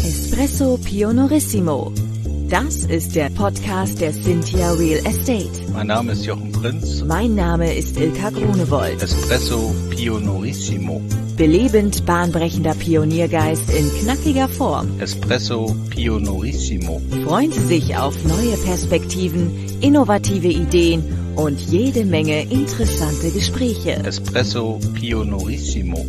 Espresso Pionorissimo. Das ist der Podcast der Cynthia Real Estate. Mein Name ist Jochen Prinz. Mein Name ist Ilka Grunewold. Espresso Pionorissimo. Belebend bahnbrechender Pioniergeist in knackiger Form. Espresso Pionorissimo. Freuen Sie sich auf neue Perspektiven, innovative Ideen und jede Menge interessante Gespräche. Espresso Pionorissimo.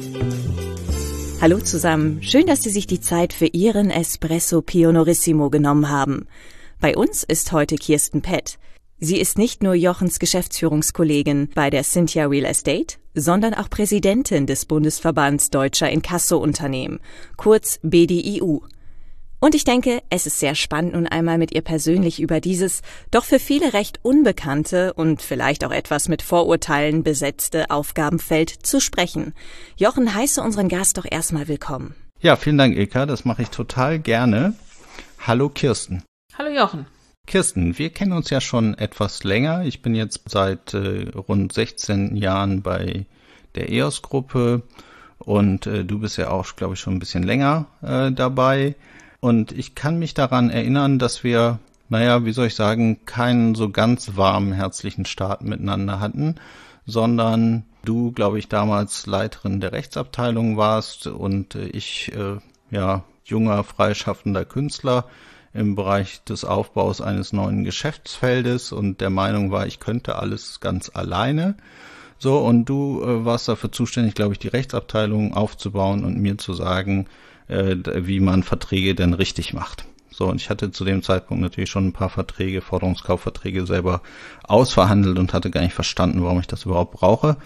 Hallo zusammen, schön, dass Sie sich die Zeit für Ihren Espresso Pionorissimo genommen haben. Bei uns ist heute Kirsten Pett. Sie ist nicht nur Jochens Geschäftsführungskollegin bei der Cynthia Real Estate, sondern auch Präsidentin des Bundesverbands Deutscher Inkasso-Unternehmen, kurz BDIU. Und ich denke, es ist sehr spannend, nun einmal mit ihr persönlich über dieses doch für viele recht unbekannte und vielleicht auch etwas mit Vorurteilen besetzte Aufgabenfeld zu sprechen. Jochen, heiße unseren Gast doch erstmal willkommen. Ja, vielen Dank, Ilka, das mache ich total gerne. Hallo Kirsten. Hallo Jochen. Kirsten, wir kennen uns ja schon etwas länger. Ich bin jetzt seit rund 16 Jahren bei der EOS-Gruppe und du bist ja auch, glaube ich, schon ein bisschen länger dabei. Und ich kann mich daran erinnern, dass wir, wie soll ich sagen, keinen so ganz warmen, herzlichen Start miteinander hatten, sondern du, glaube ich, damals Leiterin der Rechtsabteilung warst und ich, junger, freischaffender Künstler im Bereich des Aufbaus eines neuen Geschäftsfeldes und der Meinung war, ich könnte alles ganz alleine. So, und du warst dafür zuständig, glaube ich, die Rechtsabteilung aufzubauen und mir zu sagen, wie man Verträge denn richtig macht. So, und ich hatte zu dem Zeitpunkt natürlich schon ein paar Verträge, Forderungskaufverträge selber ausverhandelt und hatte gar nicht verstanden, warum ich das überhaupt brauche.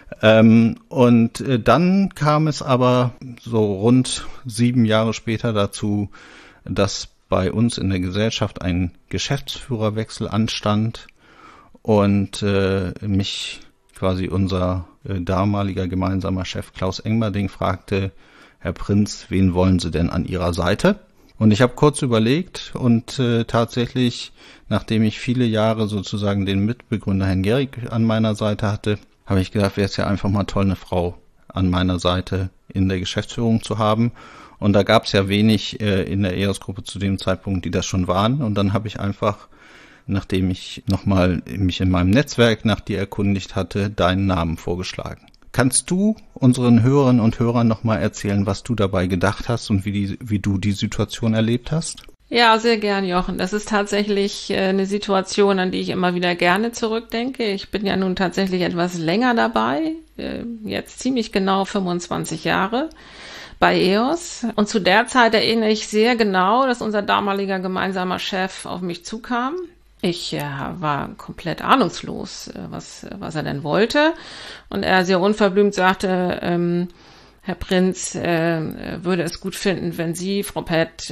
Und dann kam es aber so rund 7 Jahre später dazu, dass bei uns in der Gesellschaft ein Geschäftsführerwechsel anstand und mich quasi unser damaliger gemeinsamer Chef Klaus Engberding fragte, Herr Prinz, wen wollen Sie denn an Ihrer Seite? Und ich habe kurz überlegt und tatsächlich, nachdem ich viele Jahre sozusagen den Mitbegründer Herrn Gehrig an meiner Seite hatte, habe ich gedacht, wäre es ja einfach mal toll, eine Frau an meiner Seite in der Geschäftsführung zu haben. Und da gab es ja wenig in der EOS-Gruppe zu dem Zeitpunkt, die das schon waren. Und dann habe ich einfach, nachdem ich nochmal mich in meinem Netzwerk nach dir erkundigt hatte, deinen Namen vorgeschlagen. Kannst du unseren Hörerinnen und Hörern nochmal erzählen, was du dabei gedacht hast und wie du die Situation erlebt hast? Ja, sehr gern, Jochen. Das ist tatsächlich eine Situation, an die ich immer wieder gerne zurückdenke. Ich bin ja nun tatsächlich etwas länger dabei, jetzt ziemlich genau 25 Jahre bei EOS. Und zu der Zeit erinnere ich sehr genau, dass unser damaliger gemeinsamer Chef auf mich zukam. Ich war komplett ahnungslos, was er denn wollte. Und er sehr unverblümt sagte, Herr Prinz würde es gut finden, wenn Sie, Frau Pett,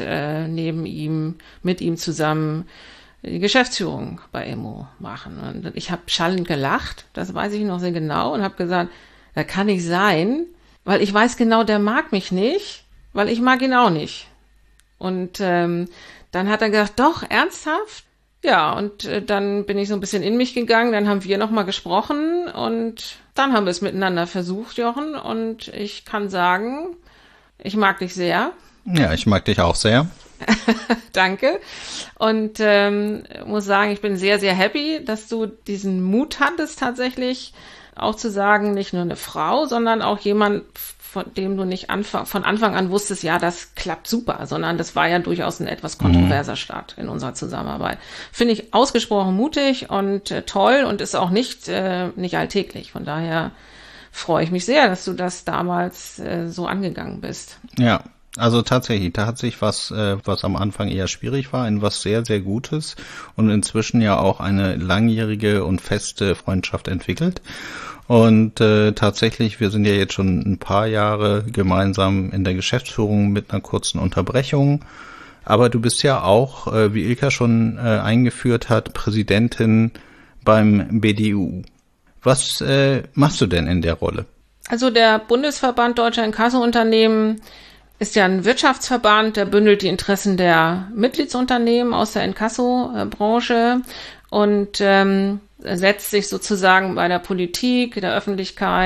mit ihm zusammen die Geschäftsführung bei EMO machen. Und ich habe schallend gelacht, das weiß ich noch sehr genau, und habe gesagt, das kann nicht sein, weil ich weiß genau, der mag mich nicht, weil ich mag ihn auch nicht. Und dann hat er gesagt, doch, ernsthaft? Ja, und dann bin ich so ein bisschen in mich gegangen, dann haben wir nochmal gesprochen und dann haben wir es miteinander versucht, Jochen, und ich kann sagen, ich mag dich sehr. Ja, ich mag dich auch sehr. Danke. Und muss sagen, ich bin sehr, sehr happy, dass du diesen Mut hattest, tatsächlich auch zu sagen, nicht nur eine Frau, sondern auch jemand, von dem du nicht von Anfang an wusstest, ja, das klappt super, sondern das war ja durchaus ein etwas kontroverser Start in unserer Zusammenarbeit. Finde ich ausgesprochen mutig und toll und ist auch nicht alltäglich. Von daher freue ich mich sehr, dass du das damals so angegangen bist. Ja, also tatsächlich, da hat sich was am Anfang eher schwierig war, in was sehr, sehr Gutes und inzwischen ja auch eine langjährige und feste Freundschaft entwickelt. Und tatsächlich, wir sind ja jetzt schon ein paar Jahre gemeinsam in der Geschäftsführung mit einer kurzen Unterbrechung. Aber du bist ja auch, wie Ilka schon eingeführt hat, Präsidentin beim BDIU. Was machst du denn in der Rolle? Also der Bundesverband Deutscher Inkasso-Unternehmen ist ja ein Wirtschaftsverband, der bündelt die Interessen der Mitgliedsunternehmen aus der Inkasso-Branche und setzt sich sozusagen bei der Politik, der Öffentlichkeit,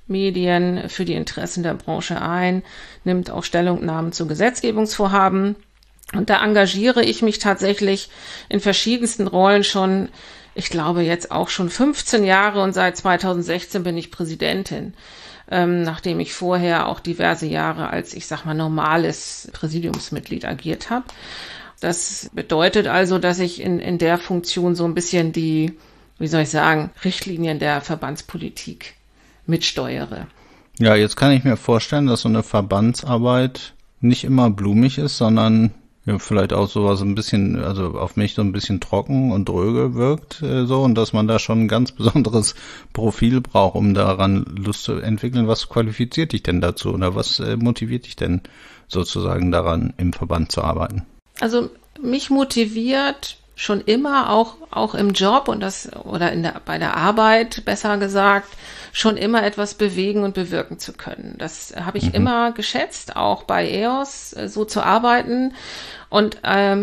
Medien für die Interessen der Branche ein, nimmt auch Stellungnahmen zu Gesetzgebungsvorhaben. Und da engagiere ich mich tatsächlich in verschiedensten Rollen schon, ich glaube jetzt auch schon 15 Jahre und seit 2016 bin ich Präsidentin, nachdem ich vorher auch diverse Jahre als, ich sag mal, normales Präsidiumsmitglied agiert habe. Das bedeutet also, dass ich in der Funktion so ein bisschen die, wie soll ich sagen, Richtlinien der Verbandspolitik mitsteuere. Ja, jetzt kann ich mir vorstellen, dass so eine Verbandsarbeit nicht immer blumig ist, sondern ja, vielleicht auch sowas ein bisschen, also auf mich so ein bisschen trocken und dröge wirkt, so, und dass man da schon ein ganz besonderes Profil braucht, um daran Lust zu entwickeln. Was qualifiziert dich denn dazu oder was motiviert dich denn sozusagen daran, im Verband zu arbeiten? Also mich motiviert schon immer auch im Job und bei der Arbeit, besser gesagt, schon immer etwas bewegen und bewirken zu können. Das habe ich immer geschätzt, auch bei EOS so zu arbeiten. Und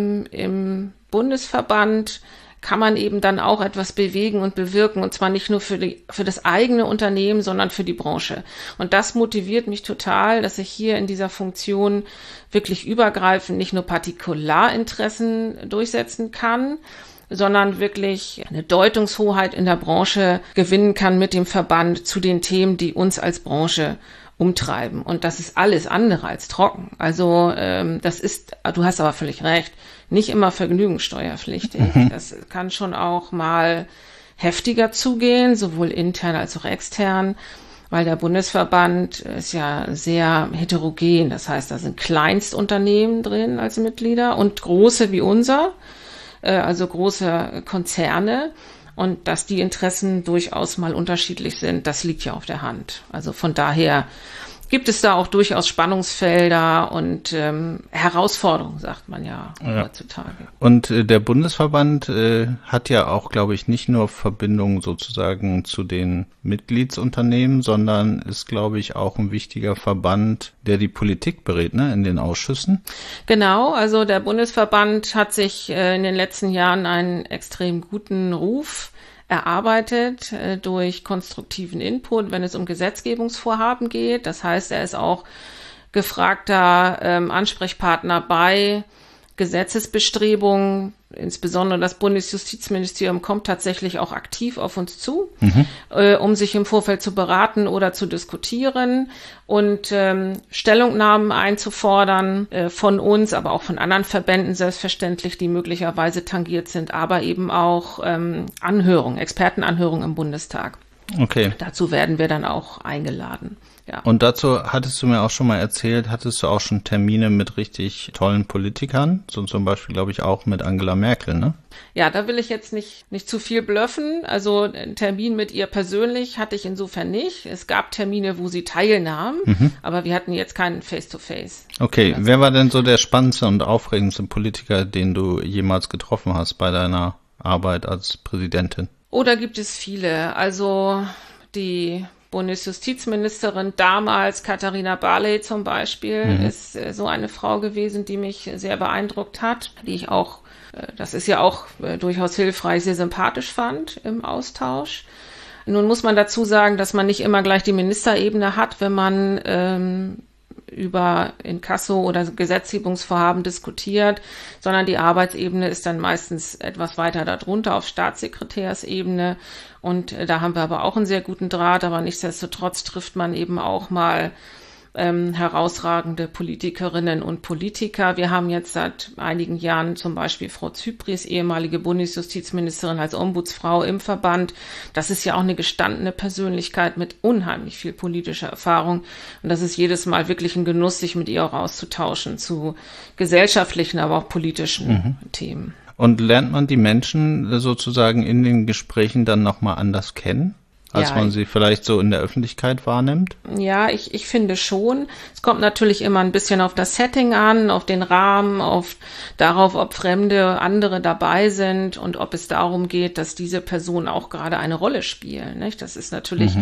im Bundesverband kann man eben dann auch etwas bewegen und bewirken, und zwar nicht nur für das eigene Unternehmen, sondern für die Branche. Und das motiviert mich total, dass ich hier in dieser Funktion wirklich übergreifend nicht nur Partikularinteressen durchsetzen kann, sondern wirklich eine Deutungshoheit in der Branche gewinnen kann mit dem Verband zu den Themen, die uns als Branche umtreiben. Und das ist alles andere als trocken. Also das ist, du hast aber völlig recht, nicht immer vergnügungssteuerpflichtig. Das kann schon auch mal heftiger zugehen, sowohl intern als auch extern, weil der Bundesverband ist ja sehr heterogen. Das heißt, da sind Kleinstunternehmen drin als Mitglieder und große wie unser, also große Konzerne. Und dass die Interessen durchaus mal unterschiedlich sind, das liegt ja auf der Hand. Also von daher gibt es da auch durchaus Spannungsfelder und Herausforderungen, sagt man ja heutzutage. Und der Bundesverband hat ja auch, glaube ich, nicht nur Verbindungen sozusagen zu den Mitgliedsunternehmen, sondern ist, glaube ich, auch ein wichtiger Verband, der die Politik berät, ne, in den Ausschüssen. Genau, also der Bundesverband hat sich in den letzten Jahren einen extrem guten Ruf erarbeitet durch konstruktiven Input, wenn es um Gesetzgebungsvorhaben geht. Das heißt, er ist auch gefragter Ansprechpartner bei Gesetzesbestrebungen. Insbesondere das Bundesjustizministerium kommt tatsächlich auch aktiv auf uns zu, um sich im Vorfeld zu beraten oder zu diskutieren und Stellungnahmen einzufordern von uns, aber auch von anderen Verbänden selbstverständlich, die möglicherweise tangiert sind, aber eben auch Anhörungen, Expertenanhörungen im Bundestag. Okay. Dazu werden wir dann auch eingeladen. Ja. Und dazu hattest du mir auch schon mal erzählt, hattest du auch schon Termine mit richtig tollen Politikern, so zum Beispiel, glaube ich, auch mit Angela Merkel, ne? Ja, da will ich jetzt nicht zu viel bluffen. Also einen Termin mit ihr persönlich hatte ich insofern nicht. Es gab Termine, wo sie teilnahm, aber wir hatten jetzt keinen Face-to-Face. Okay, wer war denn so der spannendste und aufregendste Politiker, den du jemals getroffen hast bei deiner Arbeit als Präsidentin? Oh, da gibt es viele. Also die Bundesjustizministerin damals, Katharina Barley zum Beispiel, ist so eine Frau gewesen, die mich sehr beeindruckt hat, die ich auch, das ist ja auch durchaus hilfreich, sehr sympathisch fand im Austausch. Nun muss man dazu sagen, dass man nicht immer gleich die Ministerebene hat, wenn man über Inkasso oder Gesetzgebungsvorhaben diskutiert, sondern die Arbeitsebene ist dann meistens etwas weiter darunter auf Staatssekretärsebene. Und da haben wir aber auch einen sehr guten Draht, aber nichtsdestotrotz trifft man eben auch mal herausragende Politikerinnen und Politiker. Wir haben jetzt seit einigen Jahren zum Beispiel Frau Zypries, ehemalige Bundesjustizministerin, als Ombudsfrau im Verband. Das ist ja auch eine gestandene Persönlichkeit mit unheimlich viel politischer Erfahrung. Und das ist jedes Mal wirklich ein Genuss, sich mit ihr auch auszutauschen zu gesellschaftlichen, aber auch politischen Themen. Und lernt man die Menschen sozusagen in den Gesprächen dann nochmal anders kennen, als man sie vielleicht so in der Öffentlichkeit wahrnimmt? Ja, ich finde schon. Es kommt natürlich immer ein bisschen auf das Setting an, auf den Rahmen, darauf, ob Fremde, andere dabei sind und ob es darum geht, dass diese Personen auch gerade eine Rolle spielen. Nicht? Das ist natürlich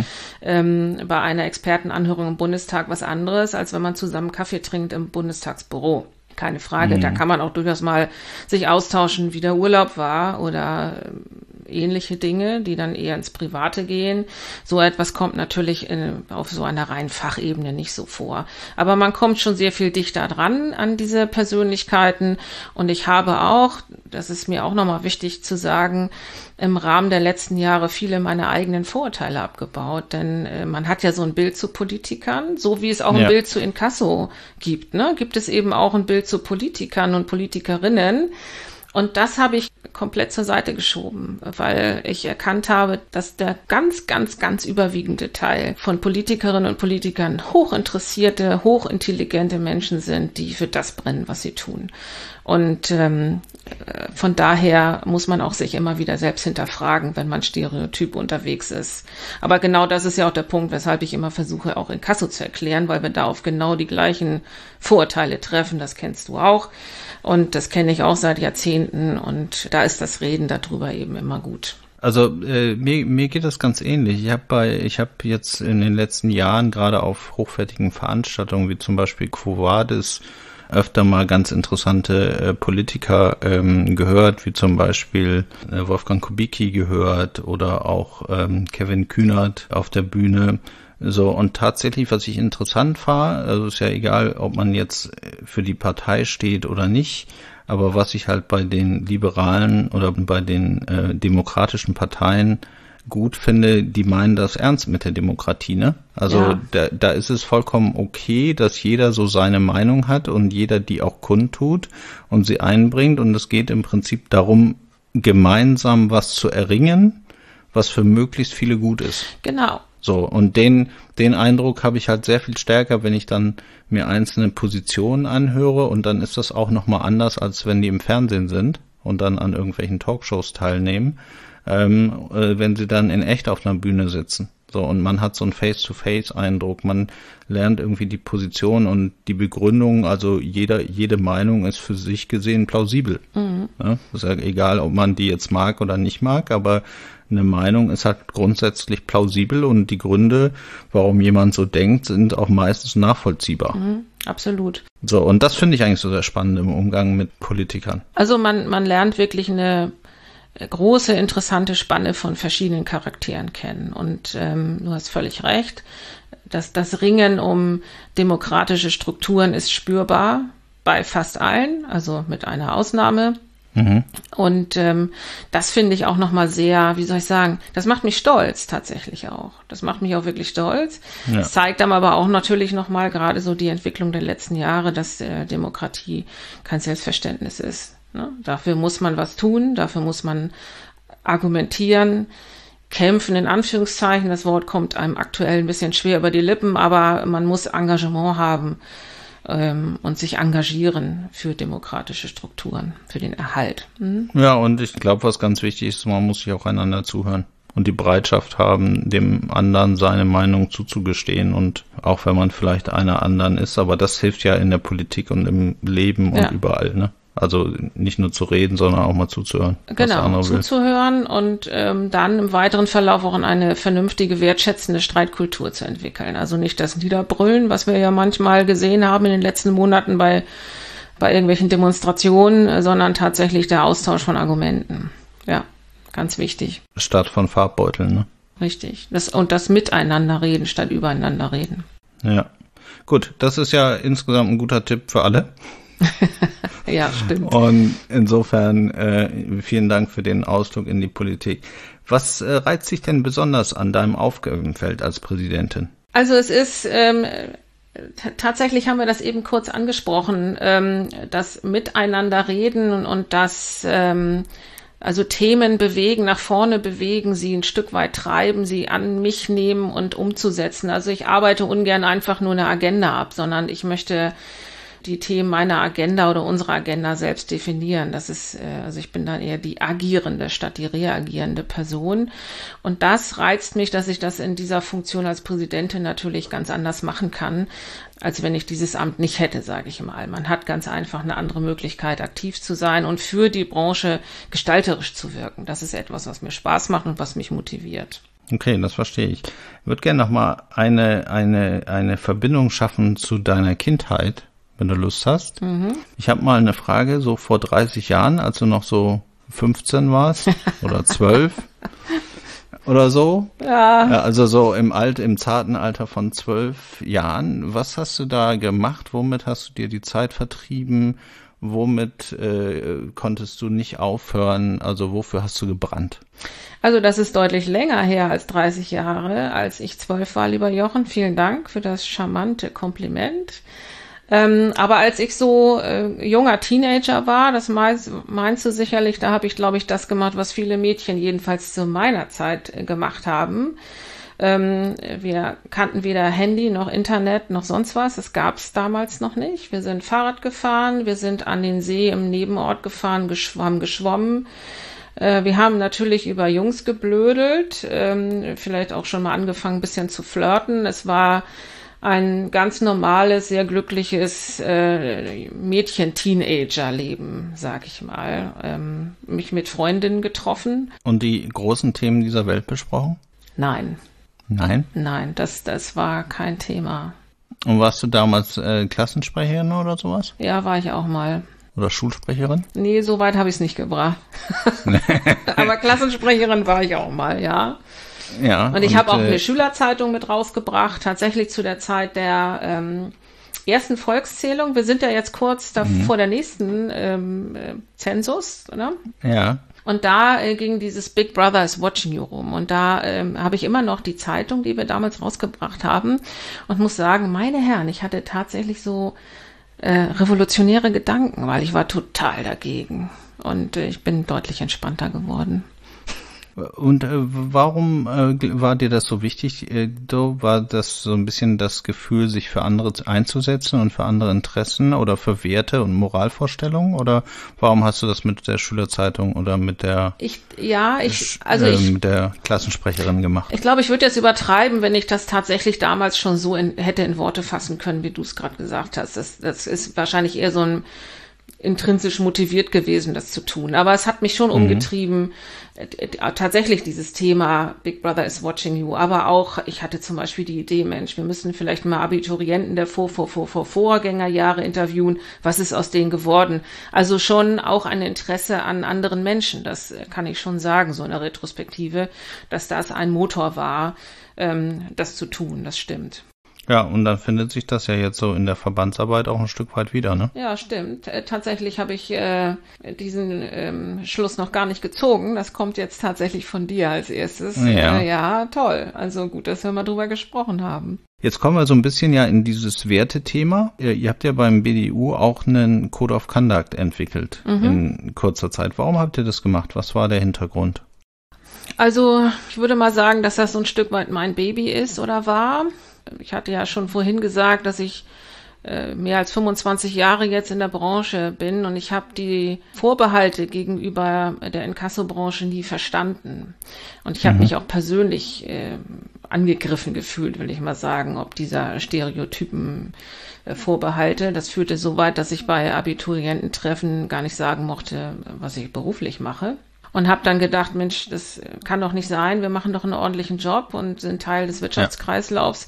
bei einer Expertenanhörung im Bundestag was anderes, als wenn man zusammen Kaffee trinkt im Bundestagsbüro. Keine Frage, da kann man auch durchaus mal sich austauschen, wie der Urlaub war oder ähnliche Dinge, die dann eher ins Private gehen. So etwas kommt natürlich auf so einer reinen Fachebene nicht so vor. Aber man kommt schon sehr viel dichter dran an diese Persönlichkeiten. Und ich habe auch, das ist mir auch nochmal wichtig zu sagen, im Rahmen der letzten Jahre viele meiner eigenen Vorurteile abgebaut. Denn man hat ja so ein Bild zu Politikern, so wie es auch ein Bild zu Inkasso gibt. Ne? Gibt es eben auch ein Bild zu Politikern und Politikerinnen. Und das habe ich komplett zur Seite geschoben, weil ich erkannt habe, dass der ganz, ganz, ganz überwiegende Teil von Politikerinnen und Politikern hochinteressierte, hochintelligente Menschen sind, die für das brennen, was sie tun. Und von daher muss man auch sich immer wieder selbst hinterfragen, wenn man stereotyp unterwegs ist. Aber genau das ist ja auch der Punkt, weshalb ich immer versuche, auch Inkasso zu erklären, weil wir da auf genau die gleichen Vorurteile treffen. Das kennst du auch. Und das kenne ich auch seit Jahrzehnten. Und da ist das Reden darüber eben immer gut. Also mir geht das ganz ähnlich. Ich hab jetzt in den letzten Jahren gerade auf hochwertigen Veranstaltungen wie zum Beispiel Quo Vadis öfter mal ganz interessante Politiker gehört, wie zum Beispiel Wolfgang Kubicki gehört oder auch Kevin Kühnert auf der Bühne. So, und tatsächlich, was ich interessant war, also ist ja egal, ob man jetzt für die Partei steht oder nicht, aber was ich halt bei den Liberalen oder bei den demokratischen Parteien gut finde, die meinen das ernst mit der Demokratie, ne? Also da ist es vollkommen okay, dass jeder so seine Meinung hat und jeder die auch kundtut und sie einbringt, und es geht im Prinzip darum, gemeinsam was zu erringen, was für möglichst viele gut ist. Genau. So, und den Eindruck habe ich halt sehr viel stärker, wenn ich dann mir einzelne Positionen anhöre, und dann ist das auch nochmal anders, als wenn die im Fernsehen sind und dann an irgendwelchen Talkshows teilnehmen, wenn sie dann in echt auf einer Bühne sitzen. So, und man hat so einen Face-to-Face-Eindruck, man lernt irgendwie die Position und die Begründung, also jede Meinung ist für sich gesehen plausibel. Mhm. Ja, ist ja egal, ob man die jetzt mag oder nicht mag, aber eine Meinung ist halt grundsätzlich plausibel, und die Gründe, warum jemand so denkt, sind auch meistens nachvollziehbar. Mhm, absolut. So, und das finde ich eigentlich so sehr spannend im Umgang mit Politikern. Also man lernt wirklich eine große, interessante Spanne von verschiedenen Charakteren kennen. Und du hast völlig recht, dass das Ringen um demokratische Strukturen ist spürbar bei fast allen, also mit einer Ausnahme. Mhm. Und das finde ich auch nochmal sehr, wie soll ich sagen, das macht mich stolz tatsächlich auch. Das macht mich auch wirklich stolz. Ja. Es zeigt dann aber auch natürlich nochmal gerade so die Entwicklung der letzten Jahre, dass Demokratie kein Selbstverständnis ist. Ne? Dafür muss man was tun, dafür muss man argumentieren, kämpfen in Anführungszeichen. Das Wort kommt einem aktuell ein bisschen schwer über die Lippen, aber man muss Engagement haben und sich engagieren für demokratische Strukturen, für den Erhalt. Ja, und ich glaube, was ganz wichtig ist, man muss sich auch einander zuhören und die Bereitschaft haben, dem anderen seine Meinung zuzugestehen, und auch wenn man vielleicht einer anderen ist, aber das hilft ja in der Politik und im Leben und überall, ne? Also nicht nur zu reden, sondern auch mal zuzuhören. Genau, zuzuhören und dann im weiteren Verlauf auch eine vernünftige, wertschätzende Streitkultur zu entwickeln. Also nicht das Niederbrüllen, was wir ja manchmal gesehen haben in den letzten Monaten bei irgendwelchen Demonstrationen, sondern tatsächlich der Austausch von Argumenten. Ja, ganz wichtig. Statt von Farbbeuteln, ne? Richtig. Das Miteinander reden statt übereinander reden. Ja. Gut, das ist ja insgesamt ein guter Tipp für alle. Ja, stimmt. Und insofern vielen Dank für den Ausflug in die Politik. Was reizt dich denn besonders an deinem Aufgabenfeld als Präsidentin? Also es ist tatsächlich, haben wir das eben kurz angesprochen, das Miteinander reden und das also Themen bewegen, nach vorne bewegen, sie ein Stück weit treiben, sie an mich nehmen und umzusetzen. Also ich arbeite ungern einfach nur eine Agenda ab, sondern ich möchte die Themen meiner Agenda oder unserer Agenda selbst definieren. Das ist, also ich bin dann eher die agierende statt die reagierende Person. Und das reizt mich, dass ich das in dieser Funktion als Präsidentin natürlich ganz anders machen kann, als wenn ich dieses Amt nicht hätte, sage ich mal. Man hat ganz einfach eine andere Möglichkeit, aktiv zu sein und für die Branche gestalterisch zu wirken. Das ist etwas, was mir Spaß macht und was mich motiviert. Okay, das verstehe ich. Ich würde gerne nochmal eine Verbindung schaffen zu deiner Kindheit, wenn du Lust hast. Mhm. Ich habe mal eine Frage, so vor 30 Jahren, als du noch so 15 warst oder 12 oder so. Ja. Also so im zarten Alter von 12 Jahren. Was hast du da gemacht? Womit hast du dir die Zeit vertrieben? Womit konntest du nicht aufhören? Also wofür hast du gebrannt? Also das ist deutlich länger her als 30 Jahre, als ich 12 war, lieber Jochen. Vielen Dank für das charmante Kompliment. Aber als ich so junger Teenager war, das meinst du sicherlich, da habe ich, glaube ich, das gemacht, was viele Mädchen jedenfalls zu meiner Zeit gemacht haben. Wir kannten weder Handy noch Internet noch sonst was. Das gab es damals noch nicht. Wir sind Fahrrad gefahren, wir sind an den See im Nebenort gefahren, geschwommen. Wir haben natürlich über Jungs geblödelt, vielleicht auch schon mal angefangen, ein bisschen zu flirten. Es war ein ganz normales, sehr glückliches Mädchen-Teenager-Leben, sag ich mal. Mich mit Freundinnen getroffen. Und die großen Themen dieser Welt besprochen? Nein. Nein? Nein, das war kein Thema. Und warst du damals Klassensprecherin oder sowas? Ja, war ich auch mal. Oder Schulsprecherin? Nee, so weit habe ich es nicht gebracht. Aber Klassensprecherin war ich auch mal, ja. Ja. Und ich habe auch eine Schülerzeitung mit rausgebracht, tatsächlich zu der Zeit der ersten Volkszählung. Wir sind ja jetzt kurz vor der nächsten Zensus, oder? Ja. Und da ging dieses Big Brother is watching you rum. Und da habe ich immer noch die Zeitung, die wir damals rausgebracht haben. Und muss sagen, meine Herren, ich hatte tatsächlich so revolutionäre Gedanken, weil ich war total dagegen. Und ich bin deutlich entspannter geworden. Und warum war dir das so wichtig? War das so ein bisschen das Gefühl, sich für andere einzusetzen und für andere Interessen oder für Werte und Moralvorstellungen? Oder warum hast du das mit der Schülerzeitung oder mit der mit der Klassensprecherin gemacht? Ich glaube, ich würde jetzt übertreiben, wenn ich das tatsächlich damals schon so hätte in Worte fassen können, wie du es gerade gesagt hast. Das ist wahrscheinlich eher so ein intrinsisch motiviert gewesen, das zu tun. Aber es hat mich schon umgetrieben, tatsächlich dieses Thema Big Brother is watching you. Aber auch, ich hatte zum Beispiel die Idee, Mensch, wir müssen vielleicht mal Abiturienten der Vorgängerjahre interviewen. Was ist aus denen geworden? Also schon auch ein Interesse an anderen Menschen. Das kann ich schon sagen, so in der Retrospektive, dass das ein Motor war, das zu tun. Das stimmt. Ja, und dann findet sich das ja jetzt so in der Verbandsarbeit auch ein Stück weit wieder, ne? Ja, stimmt. Tatsächlich habe ich diesen Schluss noch gar nicht gezogen. Das kommt jetzt tatsächlich von dir als erstes. Ja. Ja, toll. Also gut, dass wir mal drüber gesprochen haben. Jetzt kommen wir so ein bisschen ja in dieses Wertethema. Ihr habt ja beim BDU auch einen Code of Conduct entwickelt in kurzer Zeit. Warum habt ihr das gemacht? Was war der Hintergrund? Also ich würde mal sagen, dass das so ein Stück weit mein Baby ist oder war. Ich hatte ja schon vorhin gesagt, dass ich mehr als 25 Jahre jetzt in der Branche bin und ich habe die Vorbehalte gegenüber der Inkassobranche nie verstanden. Und ich habe mich auch persönlich angegriffen gefühlt, will ich mal sagen, ob dieser Stereotypen Vorbehalte. Das führte so weit, dass ich bei Abituriententreffen gar nicht sagen mochte, was ich beruflich mache. Und habe dann gedacht, Mensch, das kann doch nicht sein, wir machen doch einen ordentlichen Job und sind Teil des Wirtschaftskreislaufs.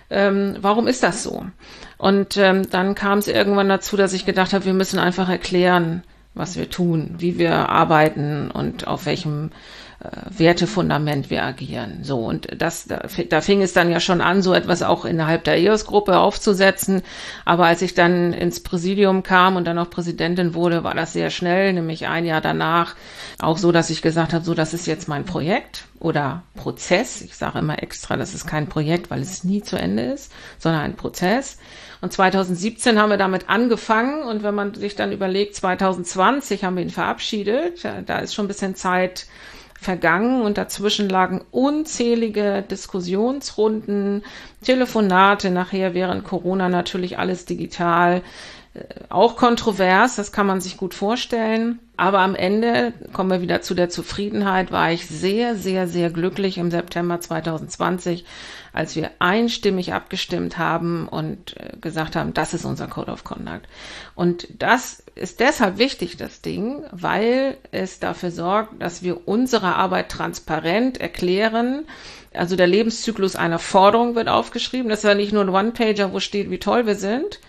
Warum ist das so? Und dann kam es irgendwann dazu, dass ich gedacht habe, wir müssen einfach erklären, was wir tun, wie wir arbeiten und auf welchem Wertefundament wir agieren. So, und da fing es dann ja schon an, so etwas auch innerhalb der EOS-Gruppe aufzusetzen. Aber als ich dann ins Präsidium kam und dann auch Präsidentin wurde, war das sehr schnell, nämlich ein Jahr danach auch so, dass ich gesagt habe, so, das ist jetzt mein Projekt oder Prozess. Ich sage immer extra, das ist kein Projekt, weil es nie zu Ende ist, sondern ein Prozess. Und 2017 haben wir damit angefangen und wenn man sich dann überlegt, 2020 haben wir ihn verabschiedet, da ist schon ein bisschen Zeit vergangen und dazwischen lagen unzählige Diskussionsrunden, Telefonate, nachher während Corona natürlich alles digital, auch kontrovers, das kann man sich gut vorstellen. Aber am Ende, kommen wir wieder zu der Zufriedenheit, war ich sehr, sehr, sehr glücklich im September 2020, als wir einstimmig abgestimmt haben und gesagt haben, das ist unser Code of Conduct. Und das ist deshalb wichtig, das Ding, weil es dafür sorgt, dass wir unsere Arbeit transparent erklären. Also der Lebenszyklus einer Forderung wird aufgeschrieben. Das ist ja nicht nur ein One-Pager, wo steht, wie toll wir sind,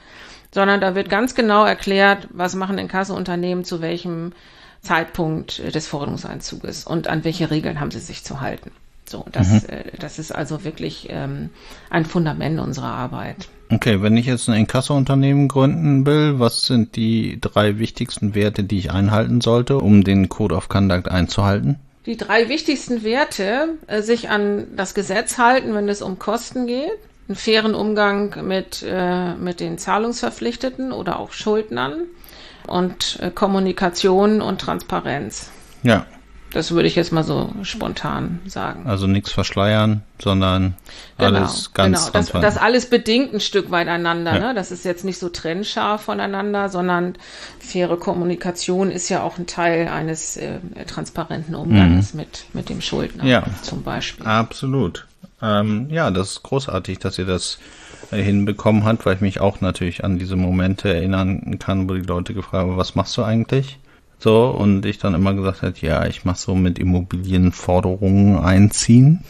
sondern da wird ganz genau erklärt, was machen Inkassounternehmen zu welchem Zeitpunkt des Forderungseinzuges und an welche Regeln haben sie sich zu halten. So, das ist also wirklich ein Fundament unserer Arbeit. Okay, wenn ich jetzt ein Inkasso-Unternehmen gründen will, was sind die 3 wichtigsten Werte, die ich einhalten sollte, um den Code of Conduct einzuhalten? Die 3 wichtigsten Werte, sich an das Gesetz halten, wenn es um Kosten geht, einen fairen Umgang mit den Zahlungsverpflichteten oder auch Schuldnern und Kommunikation und Transparenz. Ja. Das würde ich jetzt mal so spontan sagen. Also nichts verschleiern, sondern alles ganz transparent. Das alles bedingt ein Stück weit einander. Ja. Ne? Das ist jetzt nicht so trennscharf voneinander, sondern faire Kommunikation ist ja auch ein Teil eines transparenten Umgangs mit dem Schuldner zum Beispiel. Absolut. Ja, das ist großartig, dass ihr das hinbekommen habt, weil ich mich auch natürlich an diese Momente erinnern kann, wo die Leute gefragt haben, was machst du eigentlich? So, und ich dann immer gesagt habe, ja, ich mache so mit Immobilienforderungen einziehen.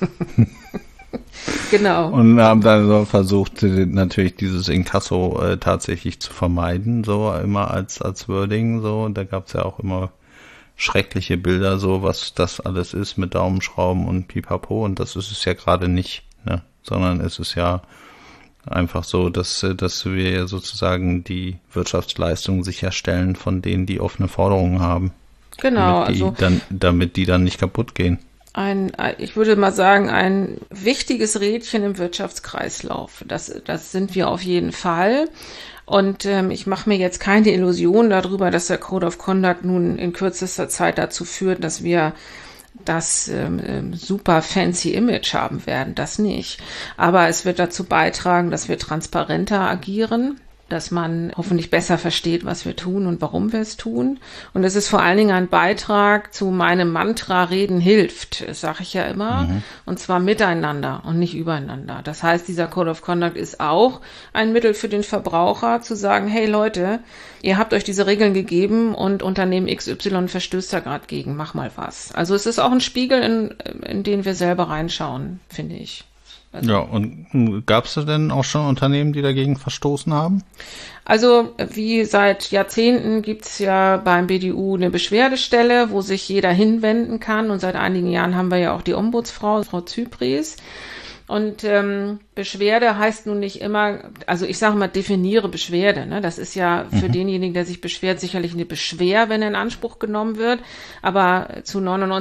Genau. Und haben dann so versucht, natürlich dieses Inkasso tatsächlich zu vermeiden, so immer als Wording, so. Und da gab's ja auch immer schreckliche Bilder, so was das alles ist mit Daumenschrauben und Pipapo. Und das ist es ja gerade nicht, ne? Sondern es ist ja einfach so, dass wir ja sozusagen die Wirtschaftsleistung sicherstellen von denen, die offene Forderungen haben. Genau, damit die dann nicht kaputt gehen. Ich würde mal sagen, ein wichtiges Rädchen im Wirtschaftskreislauf. Das sind wir auf jeden Fall. Und ich mache mir jetzt keine Illusion darüber, dass der Code of Conduct nun in kürzester Zeit dazu führt, dass wir das super fancy Image haben werden, das nicht. Aber es wird dazu beitragen, dass wir transparenter agieren, dass man hoffentlich besser versteht, was wir tun und warum wir es tun. Und es ist vor allen Dingen ein Beitrag zu meinem Mantra, Reden hilft, das sage ich ja immer, und zwar miteinander und nicht übereinander. Das heißt, dieser Code of Conduct ist auch ein Mittel für den Verbraucher, zu sagen, hey Leute, ihr habt euch diese Regeln gegeben und Unternehmen XY verstößt da gerade gegen, mach mal was. Also es ist auch ein Spiegel, in den wir selber reinschauen, finde ich. Also, ja, und gab es denn auch schon Unternehmen, die dagegen verstoßen haben? Also wie seit Jahrzehnten gibt's ja beim BDU eine Beschwerdestelle, wo sich jeder hinwenden kann. Und seit einigen Jahren haben wir ja auch die Ombudsfrau, Frau Zypries. Und Beschwerde heißt nun nicht immer, also ich sage mal, definiere Beschwerde. Ne? Das ist ja für denjenigen, der sich beschwert, sicherlich eine Beschwer, wenn er in Anspruch genommen wird. Aber zu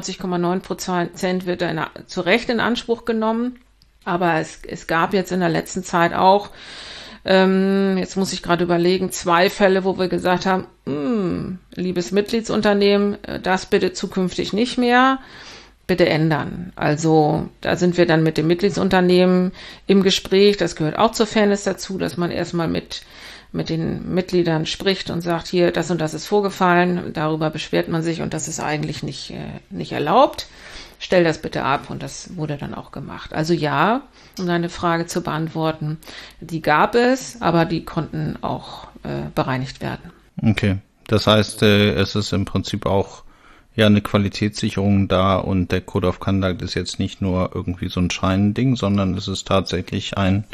99,9% wird er zu Recht in Anspruch genommen. Aber es gab jetzt in der letzten Zeit auch, jetzt muss ich gerade überlegen, 2 Fälle, wo wir gesagt haben, liebes Mitgliedsunternehmen, das bitte zukünftig nicht mehr, bitte ändern. Also da sind wir dann mit dem Mitgliedsunternehmen im Gespräch, das gehört auch zur Fairness dazu, dass man erstmal mit den Mitgliedern spricht und sagt, hier, das und das ist vorgefallen, darüber beschwert man sich und das ist eigentlich nicht erlaubt. Stell das bitte ab, und das wurde dann auch gemacht. Also ja, um deine Frage zu beantworten, die gab es, aber die konnten auch bereinigt werden. Okay, das heißt, es ist im Prinzip auch ja eine Qualitätssicherung da, und der Code of Conduct ist jetzt nicht nur irgendwie so ein Scheinending, sondern es ist tatsächlich eine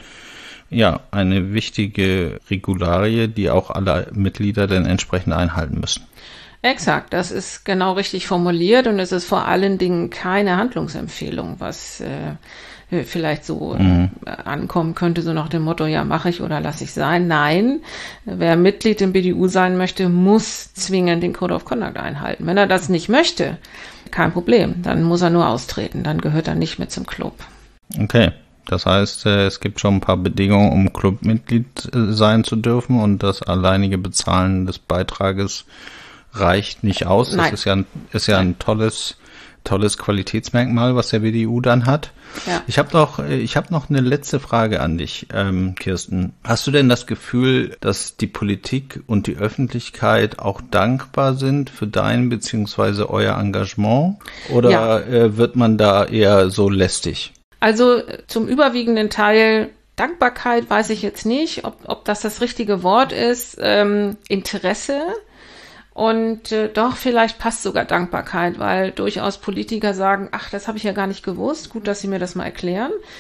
wichtige Regularie, die auch alle Mitglieder dann entsprechend einhalten müssen. Exakt, das ist genau richtig formuliert, und es ist vor allen Dingen keine Handlungsempfehlung, was vielleicht so ankommen könnte, so nach dem Motto, ja, mache ich oder lasse ich sein. Nein, wer Mitglied im BDU sein möchte, muss zwingend den Code of Conduct einhalten. Wenn er das nicht möchte, kein Problem, dann muss er nur austreten, dann gehört er nicht mehr zum Club. Okay, das heißt, es gibt schon ein paar Bedingungen, um Clubmitglied sein zu dürfen, und das alleinige Bezahlen des Beitrages reicht nicht aus. Nein. Das ist ja ein tolles Qualitätsmerkmal, was der BDU dann hat. Ja. Ich habe noch eine letzte Frage an dich, Kirsten. Hast du denn das Gefühl, dass die Politik und die Öffentlichkeit auch dankbar sind für dein bzw. euer Engagement? Oder wird man da eher so lästig? Also zum überwiegenden Teil Dankbarkeit weiß ich jetzt nicht, ob das richtige Wort ist. Interesse. Und doch, vielleicht passt sogar Dankbarkeit, weil durchaus Politiker sagen, ach, das habe ich ja gar nicht gewusst, gut, dass Sie mir das mal erklären.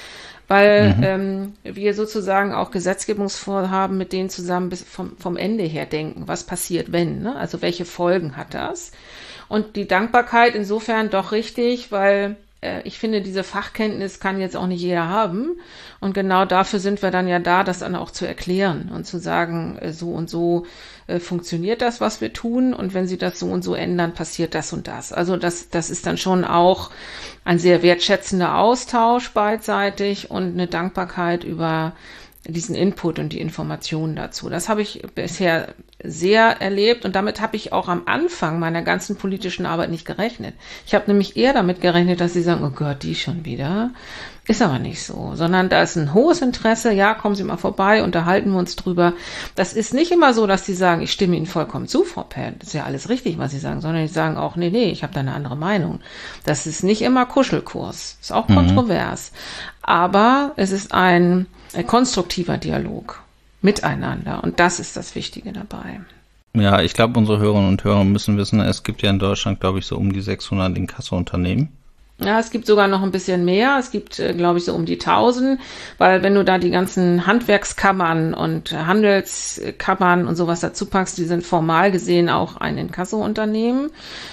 weil wir sozusagen auch Gesetzgebungsvorhaben mit denen zusammen bis vom Ende her denken. Was passiert, wenn? Ne? Also welche Folgen hat das? Und die Dankbarkeit insofern doch richtig, weil ich finde, diese Fachkenntnis kann jetzt auch nicht jeder haben. Und genau dafür sind wir dann ja da, das dann auch zu erklären und zu sagen, so und so funktioniert das, was wir tun. Und wenn Sie das so und so ändern, passiert das und das. Also das ist dann schon auch ein sehr wertschätzender Austausch beidseitig und eine Dankbarkeit über diesen Input und die Informationen dazu. Das habe ich bisher sehr erlebt und damit habe ich auch am Anfang meiner ganzen politischen Arbeit nicht gerechnet. Ich habe nämlich eher damit gerechnet, dass sie sagen, oh Gott, die schon wieder. Ist aber nicht so, sondern da ist ein hohes Interesse. Ja, kommen Sie mal vorbei, unterhalten wir uns drüber. Das ist nicht immer so, dass sie sagen, ich stimme Ihnen vollkommen zu, Frau Pett. Das ist ja alles richtig, was Sie sagen, sondern die sagen auch, nee, ich habe da eine andere Meinung. Das ist nicht immer Kuschelkurs. Ist auch kontrovers. Aber es ist ein konstruktiver Dialog miteinander. Und das ist das Wichtige dabei. Ja, ich glaube, unsere Hörerinnen und Hörer müssen wissen, es gibt ja in Deutschland, glaube ich, so um die 600 Inkasso-Unternehmen. Ja, es gibt sogar noch ein bisschen mehr. Es gibt, glaube ich, so um die 1000, weil wenn du da die ganzen Handwerkskammern und Handelskammern und sowas dazu packst, die sind formal gesehen auch ein Inkasso-Unternehmen.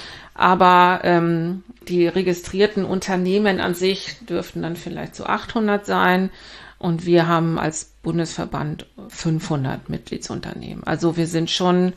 Aber die registrierten Unternehmen an sich dürften dann vielleicht so 800 sein. Und wir haben als Bundesverband 500 Mitgliedsunternehmen. Also wir sind schon,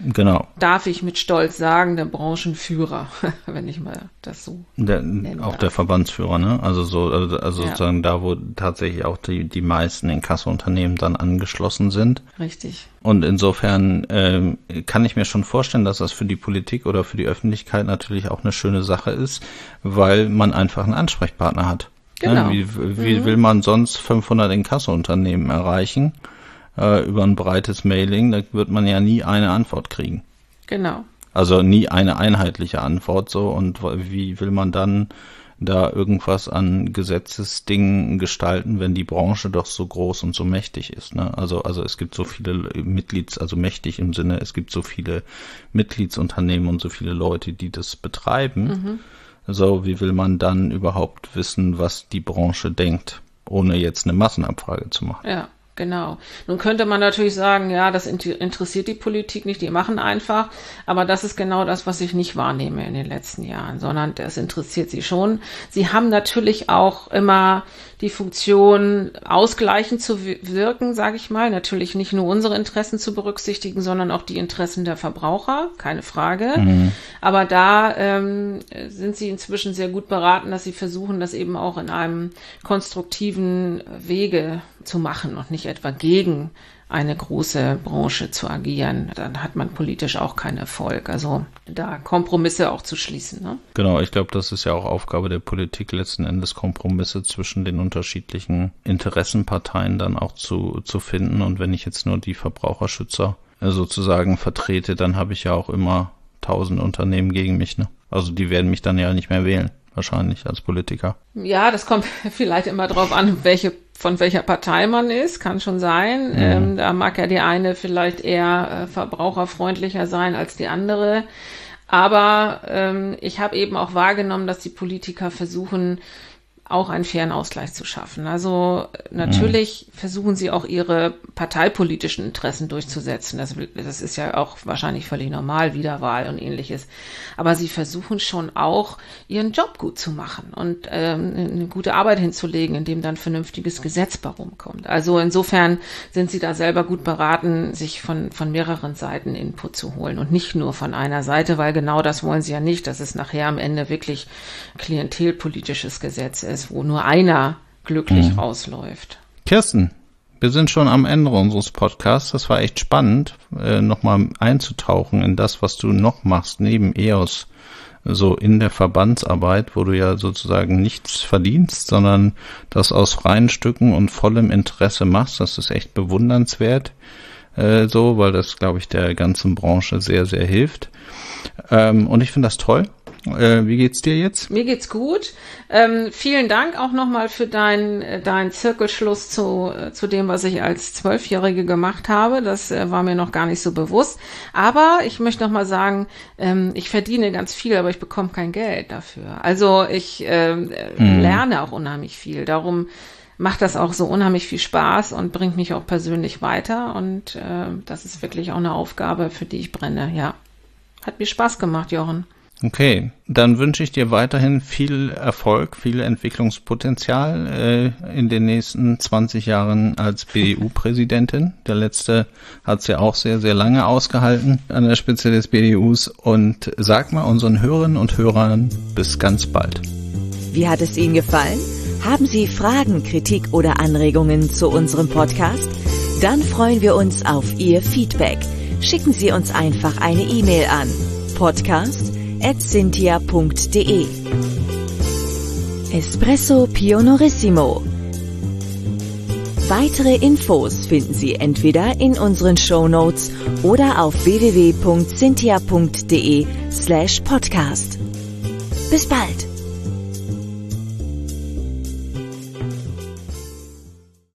darf ich mit Stolz sagen, der Branchenführer, wenn ich mal das so nennen darf. Der Verbandsführer, ne? Also sozusagen da, wo tatsächlich auch die meisten Inkasso-Unternehmen dann angeschlossen sind. Richtig. Und insofern kann ich mir schon vorstellen, dass das für die Politik oder für die Öffentlichkeit natürlich auch eine schöne Sache ist, weil man einfach einen Ansprechpartner hat. Genau. Wie will man sonst 500 Inkasso-Unternehmen erreichen? Über ein breites Mailing, da wird man ja nie eine Antwort kriegen. Genau. Also nie eine einheitliche Antwort so. Und wie will man dann da irgendwas an Gesetzesdingen gestalten, wenn die Branche doch so groß und so mächtig ist, ne? Also es gibt so viele also mächtig im Sinne, es gibt so viele Mitgliedsunternehmen und so viele Leute, die das betreiben. So, wie will man dann überhaupt wissen, was die Branche denkt, ohne jetzt eine Massenabfrage zu machen? Ja, genau. Nun könnte man natürlich sagen, ja, das interessiert die Politik nicht, die machen einfach. Aber das ist genau das, was ich nicht wahrnehme in den letzten Jahren, sondern das interessiert sie schon. Sie haben natürlich auch immer die Funktion, ausgleichend zu wirken, sage ich mal. Natürlich nicht nur unsere Interessen zu berücksichtigen, sondern auch die Interessen der Verbraucher, keine Frage. Aber da sind sie inzwischen sehr gut beraten, dass sie versuchen, das eben auch in einem konstruktiven Wege zu machen und nicht etwa gegen eine große Branche zu agieren. Dann hat man politisch auch keinen Erfolg. Also da Kompromisse auch zu schließen. Ne? Genau, ich glaube, das ist ja auch Aufgabe der Politik, letzten Endes Kompromisse zwischen den unterschiedlichen Interessenparteien dann auch zu finden. Und wenn ich jetzt nur die Verbraucherschützer sozusagen vertrete, dann habe ich ja auch immer 1000 Unternehmen gegen mich. Ne? Also die werden mich dann ja nicht mehr wählen, wahrscheinlich als Politiker. Ja, das kommt vielleicht immer drauf an, von welcher Partei man ist, kann schon sein. Da mag ja die eine vielleicht eher verbraucherfreundlicher sein als die andere. Aber ich habe eben auch wahrgenommen, dass die Politiker versuchen, auch einen fairen Ausgleich zu schaffen. Also natürlich versuchen sie auch ihre parteipolitischen Interessen durchzusetzen. Das ist ja auch wahrscheinlich völlig normal, Wiederwahl und ähnliches. Aber sie versuchen schon auch, ihren Job gut zu machen und eine gute Arbeit hinzulegen, indem dann vernünftiges Gesetz bei rumkommt. Also insofern sind sie da selber gut beraten, sich von mehreren Seiten Input zu holen und nicht nur von einer Seite, weil genau das wollen sie ja nicht, dass es nachher am Ende wirklich klientelpolitisches Gesetz ist, wo nur einer glücklich rausläuft. Kirsten, wir sind schon am Ende unseres Podcasts. Das war echt spannend, nochmal einzutauchen in das, was du noch machst, neben EOS, so in der Verbandsarbeit, wo du ja sozusagen nichts verdienst, sondern das aus freien Stücken und vollem Interesse machst. Das ist echt bewundernswert, weil das, glaube ich, der ganzen Branche sehr, sehr hilft. Und ich finde das toll. Wie geht's dir jetzt? Mir geht's gut. Vielen Dank auch nochmal für deinen Zirkelschluss zu dem, was ich als 12-Jährige gemacht habe. Das war mir noch gar nicht so bewusst. Aber ich möchte nochmal sagen, ich verdiene ganz viel, aber ich bekomme kein Geld dafür. Also ich lerne auch unheimlich viel. Darum macht das auch so unheimlich viel Spaß und bringt mich auch persönlich weiter. Und das ist wirklich auch eine Aufgabe, für die ich brenne, ja. Hat mir Spaß gemacht, Jochen. Okay, dann wünsche ich dir weiterhin viel Erfolg, viel Entwicklungspotenzial in den nächsten 20 Jahren als BDU-Präsidentin. Der letzte hat es ja auch sehr, sehr lange ausgehalten an der Spitze des BDUs. Und sag mal unseren Hörerinnen und Hörern bis ganz bald. Wie hat es Ihnen gefallen? Haben Sie Fragen, Kritik oder Anregungen zu unserem Podcast? Dann freuen wir uns auf Ihr Feedback. Schicken Sie uns einfach eine E-Mail an podcast@cynthia.de. Espresso Pionorissimo. Weitere Infos finden Sie entweder in unseren Shownotes oder auf www.cynthia.de/podcast. Bis bald!